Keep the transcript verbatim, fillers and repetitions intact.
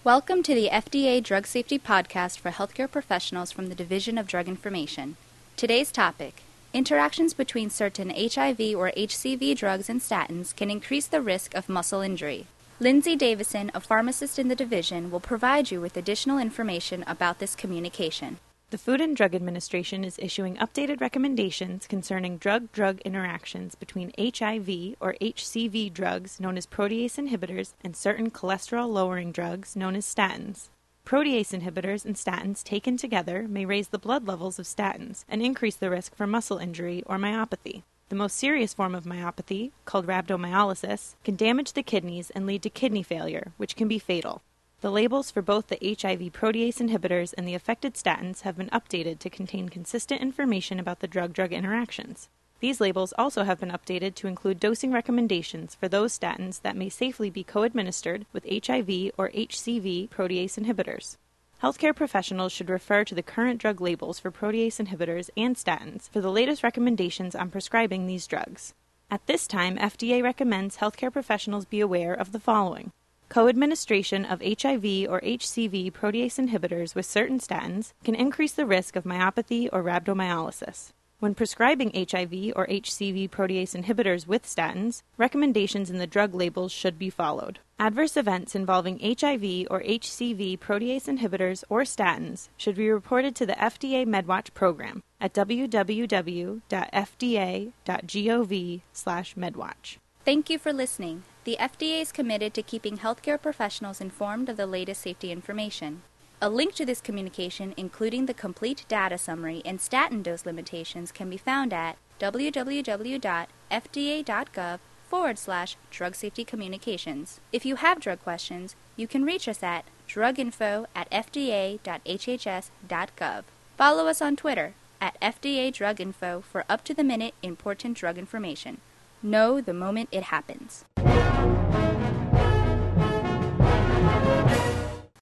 Welcome to the F D A Drug Safety Podcast for healthcare professionals from the Division of Drug Information. Today's topic: interactions between certain H I V or H C V drugs and statins can increase the risk of muscle injury. Lindsay Davison, a pharmacist in the division, will provide you with additional information about this communication. The Food and Drug Administration is issuing updated recommendations concerning drug-drug interactions between H I V or H C V drugs known as protease inhibitors and certain cholesterol-lowering drugs known as statins. Protease inhibitors and statins taken together may raise the blood levels of statins and increase the risk for muscle injury or myopathy. The most serious form of myopathy, called rhabdomyolysis, can damage the kidneys and lead to kidney failure, which can be fatal. The labels for both the H I V protease inhibitors and the affected statins have been updated to contain consistent information about the drug-drug interactions. These labels also have been updated to include dosing recommendations for those statins that may safely be co-administered with H I V or H C V protease inhibitors. Healthcare professionals should refer to the current drug labels for protease inhibitors and statins for the latest recommendations on prescribing these drugs. At this time, F D A recommends healthcare professionals be aware of the following: co-administration of H I V or H C V protease inhibitors with certain statins can increase the risk of myopathy or rhabdomyolysis. When prescribing H I V or H C V protease inhibitors with statins, recommendations in the drug labels should be followed. Adverse events involving H I V or H C V protease inhibitors or statins should be reported to the F D A MedWatch program at w w w dot f d a dot gov slash medwatch. Thank you for listening. The F D A is committed to keeping healthcare professionals informed of the latest safety information. A link to this communication, including the complete data summary and statin dose limitations, can be found at w w w dot f d a dot gov forward slash drug safety communications. If you have drug questions, you can reach us at druginfo at f d a dot h h s dot gov. Follow us on Twitter at F D A Druginfo for up-to-the-minute important drug information. Know the moment it happens.